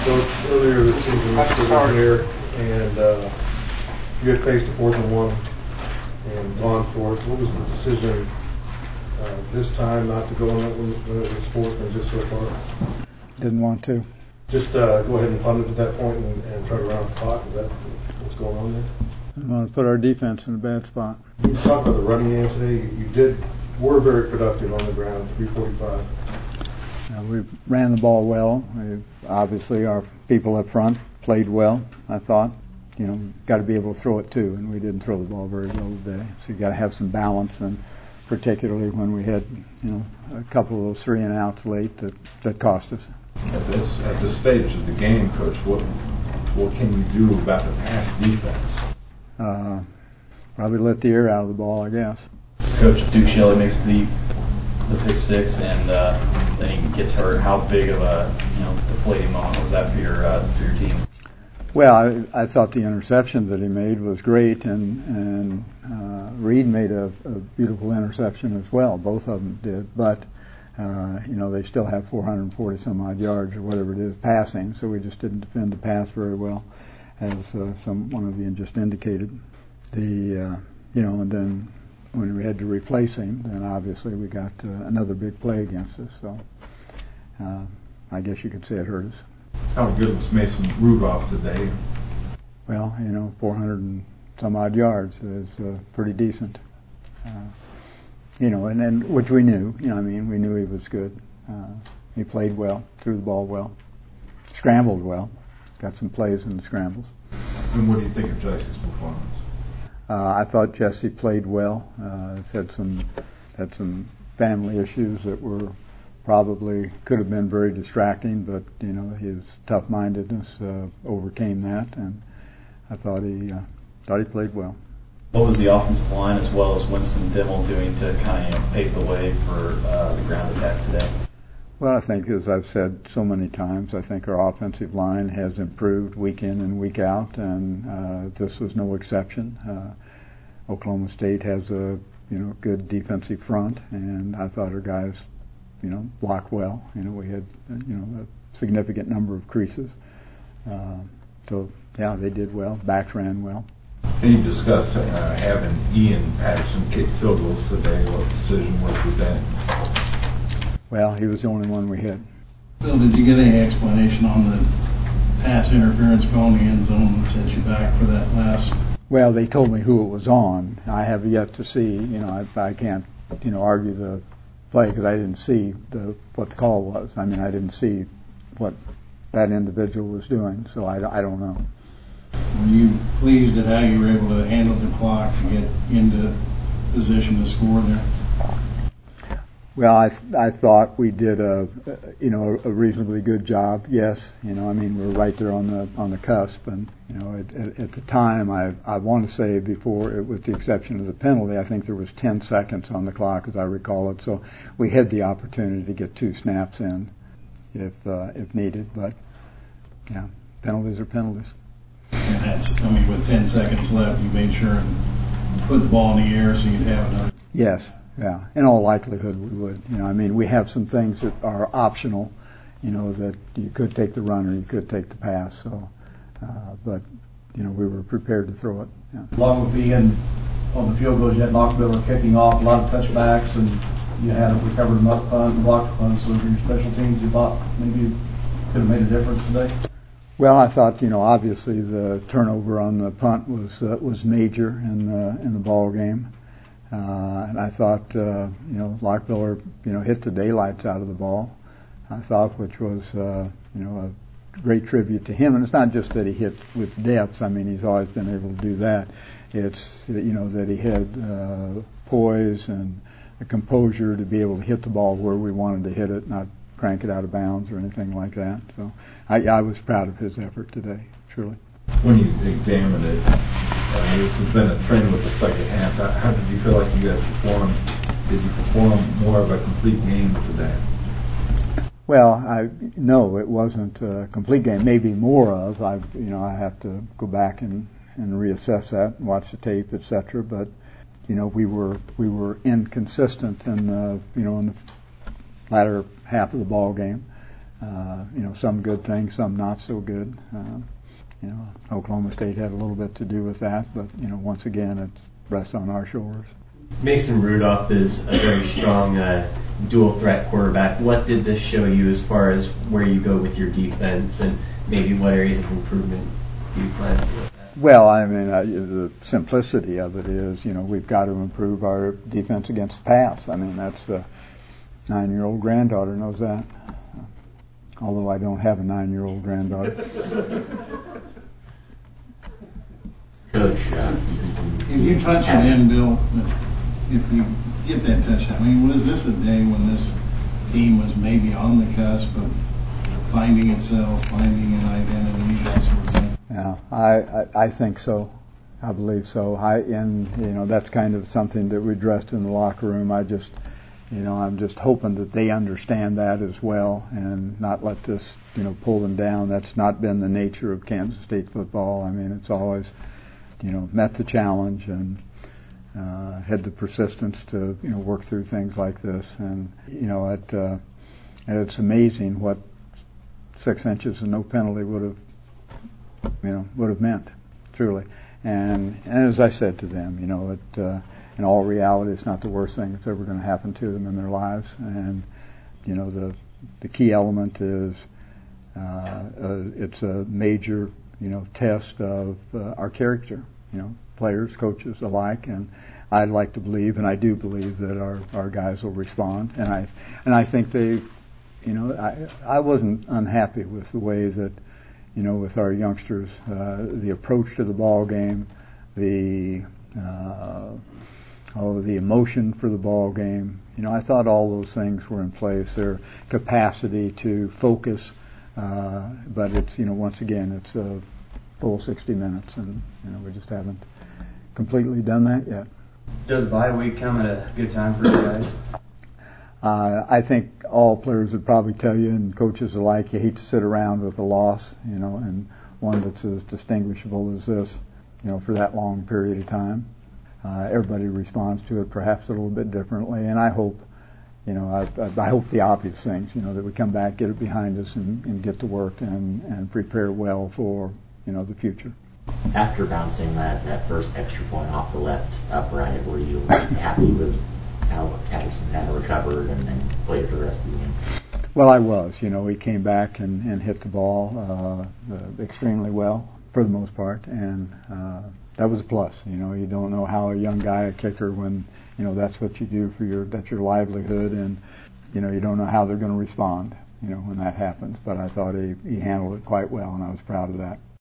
Coach, earlier this season, you were here, and you had faced a 4th and 1 and gone for it. What was the decision this time not to go on that when it was 4th and just so far? Didn't want to. Just go ahead and punt it at that point and try to run out the clock. Is that what's going on there? I want to put our defense in a bad spot. You talked about the running game today. You were very productive on the ground, 345. We ran the ball well. Obviously, our people up front played well, I thought. Got to be able to throw it too, and we didn't throw the ball very well today. So you got to have some balance, and particularly when we had, a couple of those 3 and outs late that cost us. At this stage of the game, Coach, what can you do about the pass defense? Probably let the air out of the ball, I guess. Coach, Duke Shelley makes the pick 6, and then he gets hurt. How big of a deflating moment was that for your team? Well, I thought the interception that he made was great, and Reed made a beautiful interception as well. Both of them did, but they still have 440 some odd yards or whatever it is passing, so we just didn't defend the pass very well, as one of you just indicated. And then when we had to replace him, then obviously we got another big play against us. So I guess you could say it hurt us. How good was Mason Rudolph today? Well, 400 and some odd yards is pretty decent. And then which we knew. We knew he was good. He played well, threw the ball well, scrambled well, got some plays in the scrambles. And what do you think of Jesse's performance? I thought Jesse played well. Had some family issues that were probably could have been very distracting, but his tough-mindedness overcame that, and I thought he played well. What was the offensive line as well as Winston Dimmel doing to kind of pave the way for the ground attack today? Well, I think, as I've said so many times, I think our offensive line has improved week in and week out, and this was no exception. Oklahoma State has a good defensive front, and I thought our guys blocked well. We had a significant number of creases. They did well. Backs ran well. And you discussed having Ian Patterson kick field goals today. What decision was with that? Well, he was the only one we hit. Bill, did you get any explanation on the pass interference call in the end zone that set you back for that last? Well, they told me who it was on. I have yet to see. I can't argue the play because I didn't see what the call was. I didn't see what that individual was doing, so I don't know. Were you pleased at how you were able to handle the clock to get into position to score there? Well, I thought we did a reasonably good job. Yes, we're right there on the cusp, and at the time I want to say before, with the exception of the penalty, I think there was 10 seconds on the clock as I recall it. So we had the opportunity to get 2 snaps in if needed, but yeah, penalties are penalties. And that's, with 10 seconds left, you made sure and put the ball in the air so you'd have another. Yes. Yeah, in all likelihood we would. We have some things that are optional, that you could take the run or you could take the pass. So, but we were prepared to throw it. Yeah. Along with being on the field goals, you had Knoxville kicking off a lot of touchbacks, and you had recovered them up punt and blocked punt. So, your special teams, you thought maybe could have made a difference today. Well, I thought obviously the turnover on the punt was major in the ball game. And I thought, Lockbiller, hit the daylights out of the ball. I thought, which was, a great tribute to him. And it's not just that he hit with depth. He's always been able to do that. It's, that he had poise and the composure to be able to hit the ball where we wanted to hit it, not crank it out of bounds or anything like that. So I was proud of his effort today, truly. When you examine it, this has been a trend with the second half. How did you feel like you guys performed? Did you perform more of a complete game today? Well, no, it wasn't a complete game. Maybe more of. I have to go back and reassess that, and watch the tape, etc. But we were inconsistent in the latter half of the ball game. Some good things, some not so good. Oklahoma State had a little bit to do with that, but once again, it rests on our shoulders. Mason Rudolph is a very strong dual threat quarterback. What did this show you as far as where you go with your defense, and maybe what areas of improvement do you plan to do with that? Well, the simplicity of it is, we've got to improve our defense against the pass. That's 9-year-old granddaughter knows that. Although I don't have a 9-year-old granddaughter. Coach, if you touch it in, Bill, if you get that touchdown, was this a day when this team was maybe on the cusp of finding itself, finding an identity, that sort of thing? Yeah, I think so. I believe so. That's kind of something that we addressed in the locker room. I'm just hoping that they understand that as well and not let this, pull them down. That's not been the nature of Kansas State football. It's always, met the challenge and had the persistence to, work through things like this. And, it's amazing what 6 inches and no penalty would have meant, truly. And as I said to them, in all reality, it's not the worst thing that's ever going to happen to them in their lives. And, the key element is it's a major, test of our character, players, coaches alike. And I'd like to believe, and I do believe, that our guys will respond. And I think they, I wasn't unhappy with the way that, with our youngsters, the approach to the ball game, the emotion for the ball game. I thought all those things were in place. Their capacity to focus, but it's, once again, it's a full 60 minutes, and we just haven't completely done that yet. Does bye week come at a good time for you guys? I think all players would probably tell you, and coaches alike, you hate to sit around with a loss, and one that's as distinguishable as this, for that long period of time. Everybody responds to it perhaps a little bit differently, and I hope, I hope the obvious things, that we come back, get it behind us, and get to work and prepare well for, the future. After bouncing that first extra point off the left upright, were you happy with how Patterson kind of recovered and played for the rest of the game? Well, I was. He came back and hit the ball extremely well for the most part, and that was a plus. You don't know how a young guy, a kicker, when that's what you do that's your livelihood, and you don't know how they're going to respond when that happens. But I thought he handled it quite well, and I was proud of that.